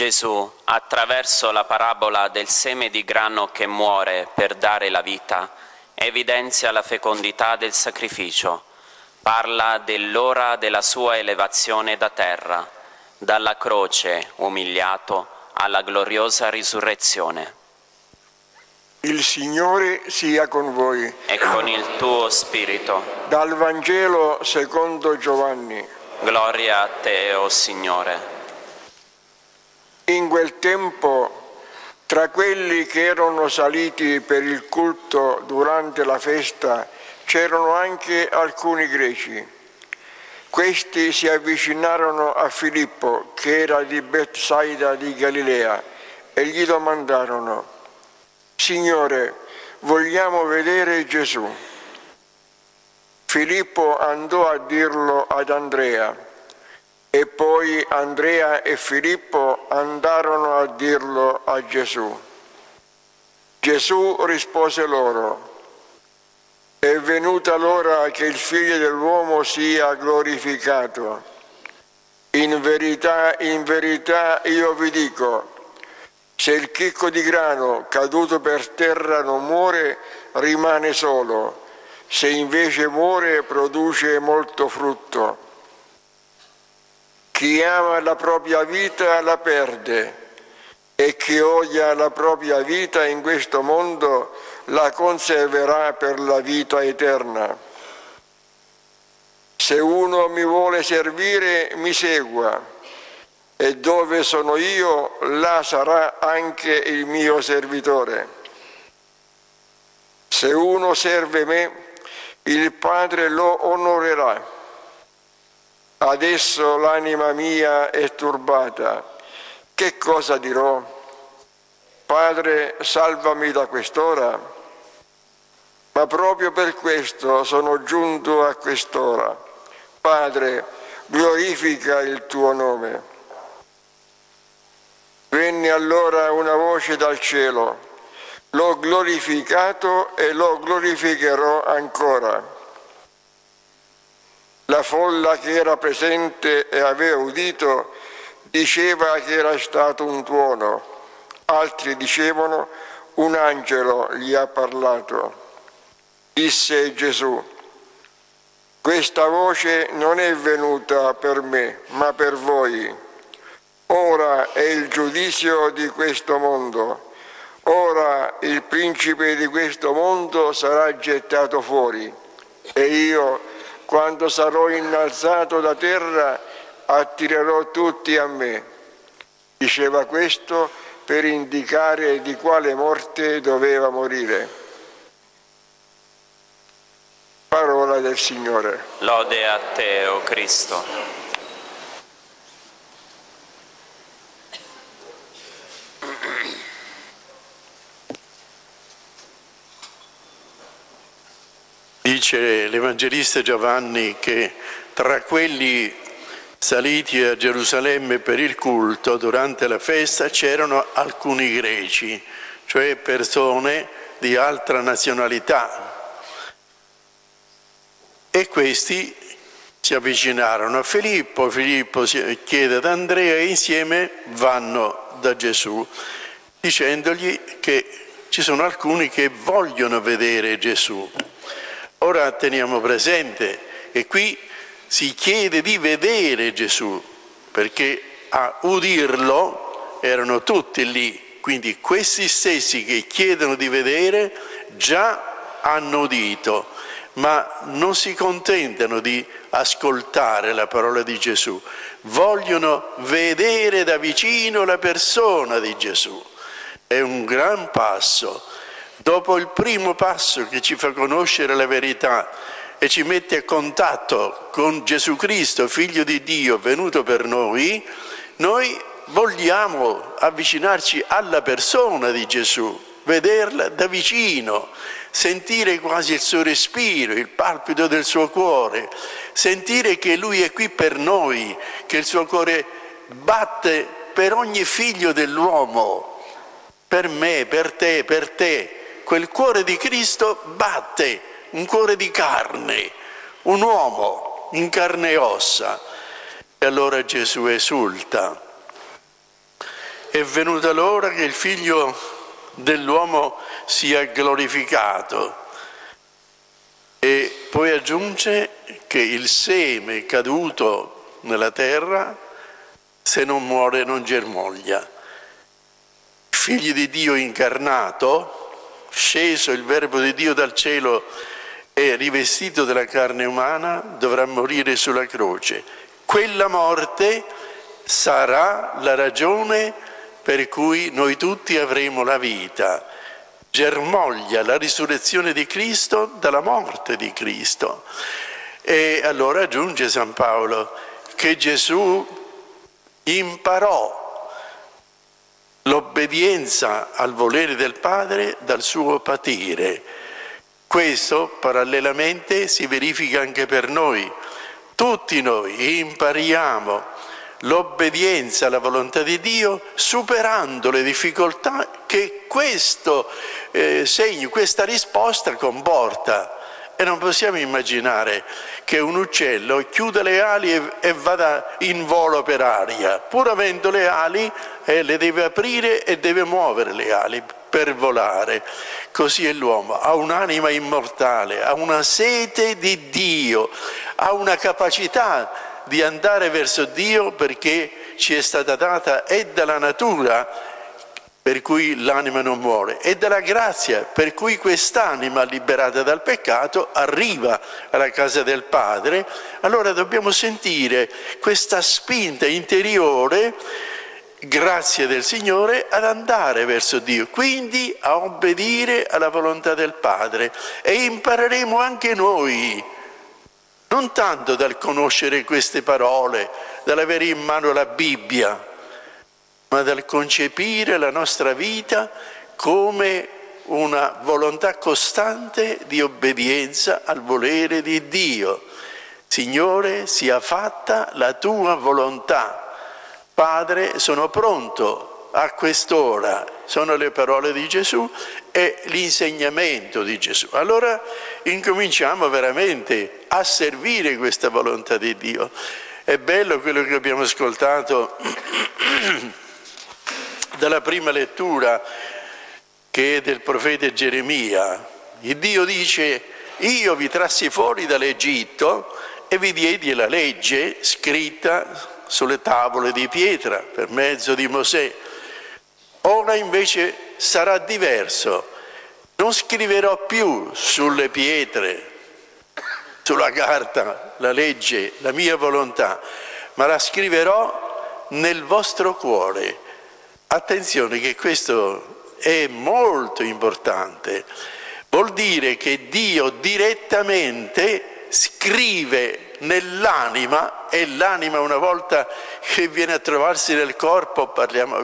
Gesù, attraverso la parabola del seme di grano che muore per dare la vita, evidenzia la fecondità del sacrificio. Parla dell'ora della sua elevazione da terra, dalla croce umiliato alla gloriosa risurrezione. Il Signore sia con voi. E con il tuo spirito. Dal Vangelo secondo Giovanni. Gloria a te, o Signore. In quel tempo, tra quelli che erano saliti per il culto durante la festa, c'erano anche alcuni greci. Questi si avvicinarono a Filippo, che era di Betsaida di Galilea, e gli domandarono: Signore, vogliamo vedere Gesù. Filippo andò a dirlo ad Andrea, e poi Andrea e Filippo andarono a dirlo a Gesù. Gesù rispose loro: è venuta l'ora che il Figlio dell'uomo sia glorificato. In verità io vi dico, se il chicco di grano caduto per terra non muore, rimane solo, se invece muore produce molto frutto. Chi ama la propria vita la perde, e chi odia la propria vita in questo mondo la conserverà per la vita eterna. Se uno mi vuole servire, mi segua, e dove sono io, là sarà anche il mio servitore. Se uno serve me, il Padre lo onorerà. Adesso l'anima mia è turbata. Che cosa dirò? Padre, salvami da quest'ora? Ma proprio per questo sono giunto a quest'ora. Padre, glorifica il tuo nome. Venne allora una voce dal cielo: l'ho glorificato e lo glorificherò ancora. La folla che era presente e aveva udito diceva che era stato un tuono, altri dicevano un angelo gli ha parlato. Disse Gesù: questa voce non è venuta per me, ma per voi. Ora è il giudizio di questo mondo. Ora il principe di questo mondo sarà gettato fuori, e io, quando sarò innalzato da terra, attirerò tutti a me. Diceva questo per indicare di quale morte doveva morire. Parola del Signore. Lode a te, o Cristo. Dice l'Evangelista Giovanni che tra quelli saliti a Gerusalemme per il culto durante la festa c'erano alcuni greci, cioè persone di altra nazionalità. E questi si avvicinarono a Filippo, Filippo chiede ad Andrea e insieme vanno da Gesù, dicendogli che ci sono alcuni che vogliono vedere Gesù. Ora teniamo presente che qui si chiede di vedere Gesù, perché a udirlo erano tutti lì, quindi questi stessi che chiedono di vedere già hanno udito, ma non si contentano di ascoltare la parola di Gesù, vogliono vedere da vicino la persona di Gesù. È un gran passo. Dopo il primo passo che ci fa conoscere la verità e ci mette a contatto con Gesù Cristo, Figlio di Dio, venuto per noi vogliamo avvicinarci alla persona di Gesù, vederla da vicino, sentire quasi il suo respiro, il palpito del suo cuore, sentire che Lui è qui per noi, che il suo cuore batte per ogni figlio dell'uomo, per me, per te. Quel cuore di Cristo batte, un cuore di carne, un uomo in carne e ossa. E allora Gesù esulta. è venuta l'ora che il Figlio dell'uomo sia glorificato. E poi aggiunge che il seme caduto nella terra, se non muore, non germoglia. Figli di Dio incarnato, sceso il Verbo di Dio dal cielo e rivestito della carne umana, dovrà morire sulla croce. Quella morte sarà la ragione per cui noi tutti avremo la vita. Germoglia la risurrezione di Cristo dalla morte di Cristo. E allora aggiunge San Paolo che Gesù imparò l'obbedienza al volere del Padre dal suo patire. Questo parallelamente si verifica anche per noi. Tutti noi impariamo l'obbedienza alla volontà di Dio superando le difficoltà che questo segno, questa risposta comporta. E non possiamo immaginare che un uccello chiuda le ali e vada in volo per aria. Pur avendo le ali, le deve aprire e deve muovere le ali per volare. Così è l'uomo, ha un'anima immortale, ha una sete di Dio, ha una capacità di andare verso Dio perché ci è stata data e dalla natura, per cui l'anima non muore, e dalla grazia, per cui quest'anima liberata dal peccato arriva alla casa del Padre. Allora dobbiamo sentire questa spinta interiore, grazie del Signore, ad andare verso Dio, quindi a obbedire alla volontà del Padre. E impareremo anche noi, non tanto dal conoscere queste parole, dall'avere in mano la Bibbia, ma dal concepire la nostra vita come una volontà costante di obbedienza al volere di Dio. Signore, sia fatta la tua volontà. Padre, sono pronto a quest'ora. Sono le parole di Gesù e l'insegnamento di Gesù. Allora incominciamo veramente a servire questa volontà di Dio. È bello quello che abbiamo ascoltato dalla prima lettura, che è del profeta Geremia. Il Dio dice: io vi trassi fuori dall'Egitto e vi diedi la legge scritta sulle tavole di pietra per mezzo di Mosè. Ora invece sarà diverso. Non scriverò più sulle pietre, sulla carta, la legge, la mia volontà, ma la scriverò nel vostro cuore. Attenzione che questo è molto importante. Vuol dire che Dio direttamente scrive nell'anima, e l'anima una volta che viene a trovarsi nel corpo,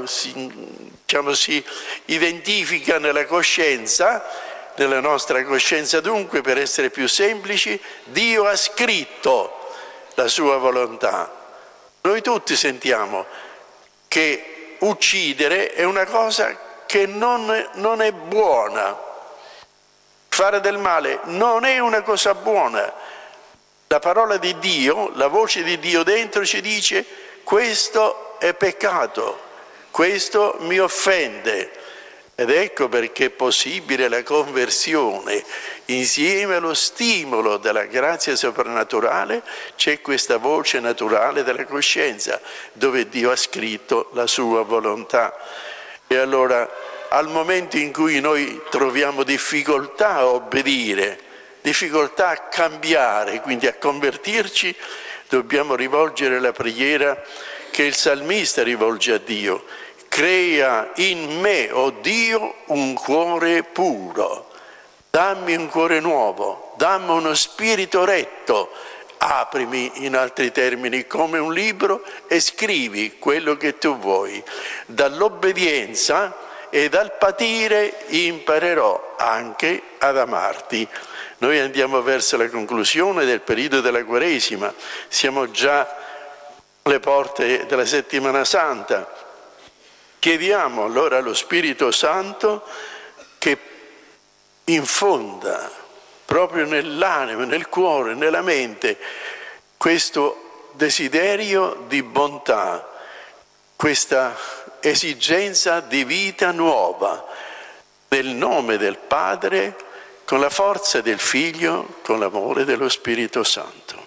si identifica nella coscienza, nella nostra coscienza dunque, per essere più semplici, Dio ha scritto la sua volontà. Noi tutti sentiamo che uccidere è una cosa che non è buona. Fare del male non è una cosa buona. La parola di Dio, la voce di Dio dentro ci dice: questo è peccato, questo mi offende. Ed ecco perché è possibile la conversione. Insieme allo stimolo della grazia soprannaturale c'è questa voce naturale della coscienza, dove Dio ha scritto la sua volontà. E allora, al momento in cui noi troviamo difficoltà a obbedire, difficoltà a cambiare, quindi a convertirci, dobbiamo rivolgere la preghiera che il salmista rivolge a Dio: crea in me, o Dio, un cuore puro, dammi un cuore nuovo, dammi uno spirito retto, aprimi, in altri termini, come un libro e scrivi quello che tu vuoi. Dall'obbedienza e dal patire imparerò anche ad amarti. Noi andiamo verso la conclusione del periodo della Quaresima, siamo già alle porte della Settimana Santa. Chiediamo allora allo Spirito Santo che infonda proprio nell'anima, nel cuore, nella mente questo desiderio di bontà, questa esigenza di vita nuova, nel nome del Padre, con la forza del Figlio, con l'amore dello Spirito Santo.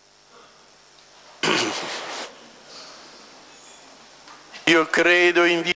Io credo in Dio